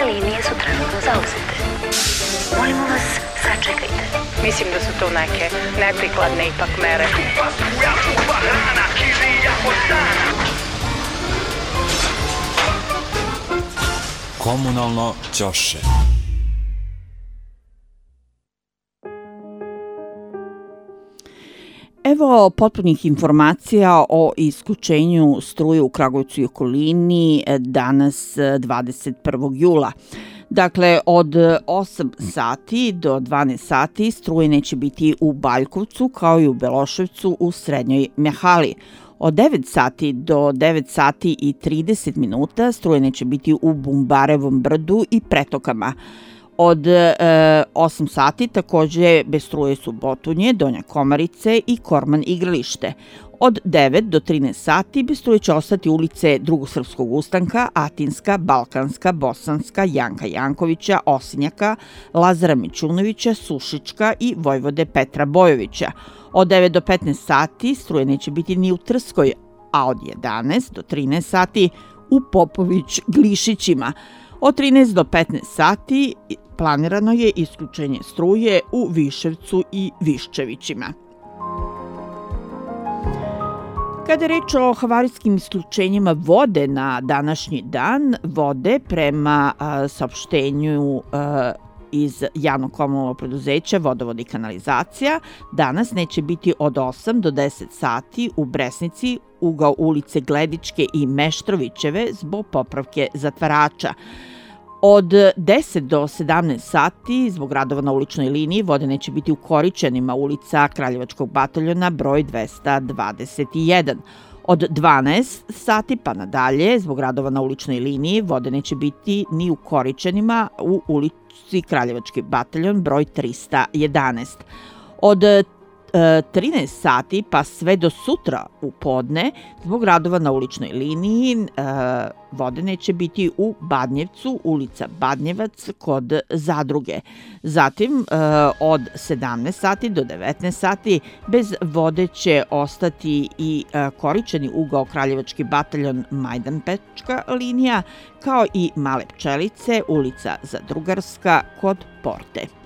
linije su trenutno zauzete. Molimo vas, sačekajte. Mislim da su to neke neprikladne ipak mere. Komunalno ćoše. Evo potpunih informacija o isključenju struje u Kragujevcu i okolini danas 21. jula. Dakle, od 8 sati do 12 sati struje neće biti u Baljkovcu kao i u Beloševcu u Srednjoj Mehali. Od 9 sati do 9 sati i 30 minuta struje neće biti u Bumbarevom brdu i Pretokama. Od 8 sati također bez struje su Botunje, Donja Komarice i Korman igralište. Od 9 do 13 sati bez struje će ostati ulice Drugog srpskog ustanka, Atinska, Balkanska, Bosanska, Janka Jankovića, Osinjaka, Lazara Mićunovića, Sušička i Vojvode Petra Bojovića. Od 9 do 15 sati struje neće biti ni u Trskoj, a od 11 do 13 sati u Popović-Glišićima. Od 13 do 15 sati planirano je isključenje struje u Viševcu i Viščevićima. Kada je reč o havarijskim isključenjima vode na današnji dan, vode prema saopštenju iz javnog komunalnog preduzeća Vodovod i kanalizacija danas neće biti od 8 do 10 sati u Bresnici, ugao ulice Gledičke i Meštrovićeve zbog popravke zatvarača. Od 10 do 17 sati zbog radova na uličnoj liniji vode neće biti u Koričanima, ulica Kraljevačkog bataljona broj 221. Od 12 sati pa nadalje zbog radova na uličnoj liniji vode neće biti ni u Koričanima u ulici Kraljevački bataljon broj 311. Od 13 sati pa sve do sutra u podne zbog radova na uličnoj liniji vode neće biti u Badnjevcu, ulica Badnjevac kod Zadruge. Zatim od 17 sati do 19 sati bez vode će ostati i Koričani, ugao Kraljevački bataljon Majdanpečka linija, kao i Male Pčelice, ulica Zadrugarska kod Porte.